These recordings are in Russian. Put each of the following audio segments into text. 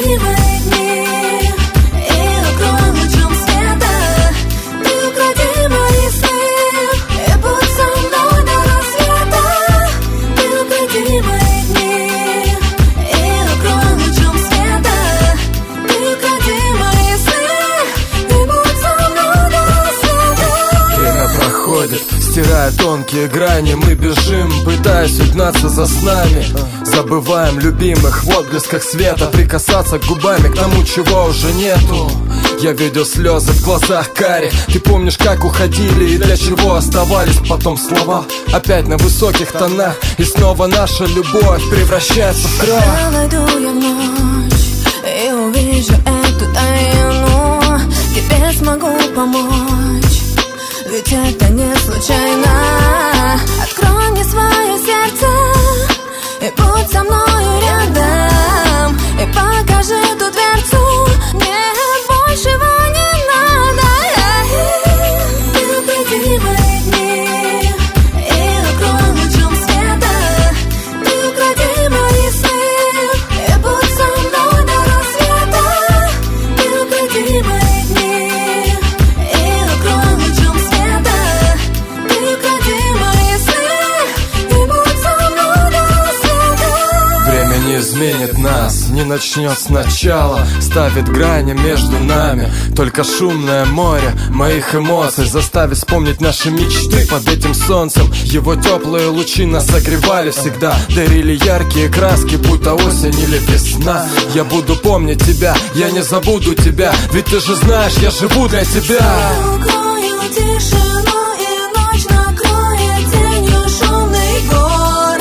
Прекрати мои дни и укрой лучом света. Ты укради мои сны и будь со мной до рассвета. Ты укради мои дни и укрой лучом света. Ты укради мои сны и будь со мной до рассвета. Время проходит, стирая тонкие грани. Мы бежим, пытаясь угнаться за снами. Забываем любимых в отблесках света. Прикасаться губами к тому, чего уже нету. Я видел слезы в глазах кари. Ты помнишь, как уходили и для чего оставались потом слова. Опять на высоких тонах. И снова наша любовь превращается в крах. Когда войду я в ночь и увижу эту тайну, тебе смогу помочь, ведь это не случайно. Открой мне свое сердце и будь со мною рядом. И покажи ту дверцу, мне большего не надо. Ты укради мои дни и укрой лучом света. Ты укради мои сны и будь со мной до рассвета. Ты укради мои дни и укрой лучом света. Ты укради мои сны и будь со мной до рассвета. Время не изменит нас, не начнет сначала. Ставит грани между нами. Только шумное море моих эмоций заставит вспомнить наши мечты под этим солнцем. Его теплые лучи нас согревали всегда. Дарили яркие краски, будто осень или весна. Я буду помнить тебя, я не забуду тебя. Ведь ты же знаешь, я живу для тебя. Укрою тишину и ночь накроет тенью шумный город.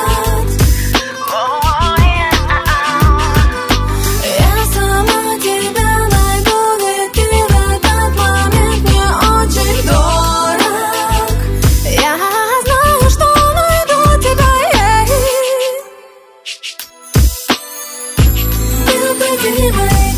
Я сама тебя найду, ведь ты в этот момент мне очень дорог. Я знаю, что найду тебя. Ты укради мои